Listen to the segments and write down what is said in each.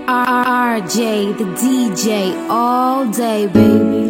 RJ, the DJ, all day, baby.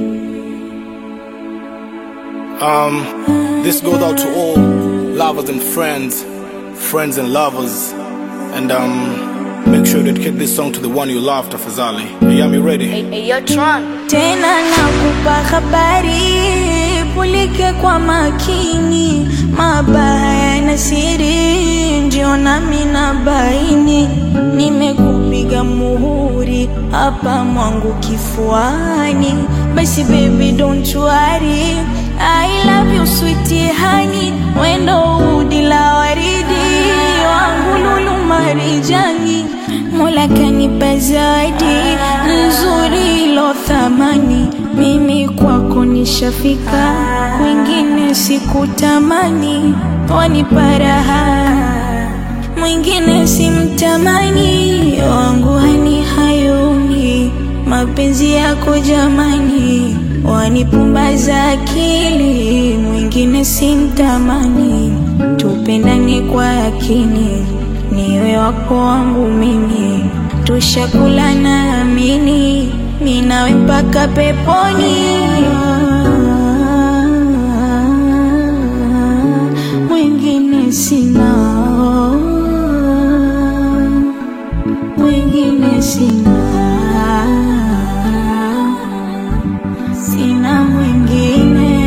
This goes out to all lovers and friends and lovers, and make sure you dedicate this song to the one you love, tafadhali. Yami ready? Hey, you're drunk. Tena nakupa habari, pulike kwa makini, mabaya na siri, ndio nami nabaini. Nimekupiga muhuri, hapa mwangu kifuani. Basi baby don't worry, I love you sweetie honey. Wendo udila waridi, wangu lulu marijani. Mola kanipa zawadi nzuri lo thamani. Mimi kwako nishafika, wengine sikutamani. Wanipa raha, mwingine simtamani. Wangu hani hayuni, mapenzi yako jamani. Wanipumbaza akili, mwingine simtamani. Tupendane kwa yakini, niwe wako wangu mimi. Tushakula na amini, mimi nawe mpaka peponi. Mwingine sina, mwingine sina, sina mwingine.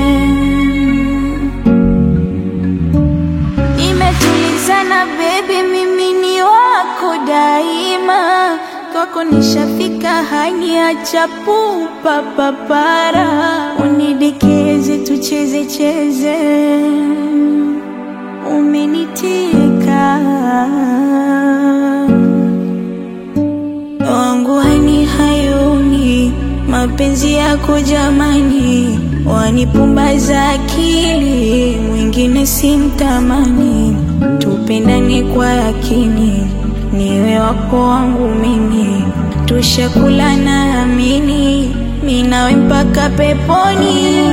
Nimetulizana baby, mimi ni wako daima. Kwako nishafika, hani acha pupa papara. Unidekeze tucheze cheze, umeniteka. Wangu hani hayuni, mapenzi yako jamani. Wanipumbaza akili, mwingine simtamani. Tupendane kwa yakini, niwe wako wangu mimi. Tushakula na amini, mimi nawe mpaka peponi.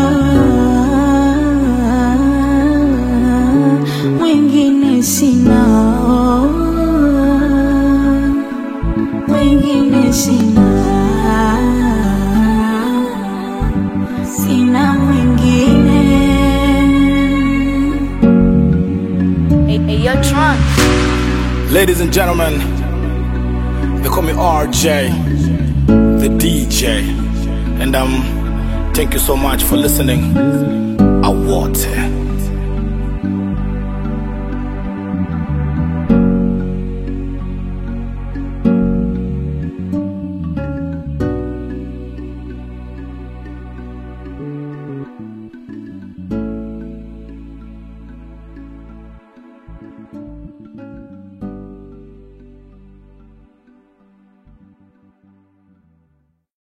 Mwingine sina, mwingine sina, sina mwingine. Hey, you're drunk. Ladies and gentlemen, they call me RJ, the DJ, and thank you so much for listening. Awate.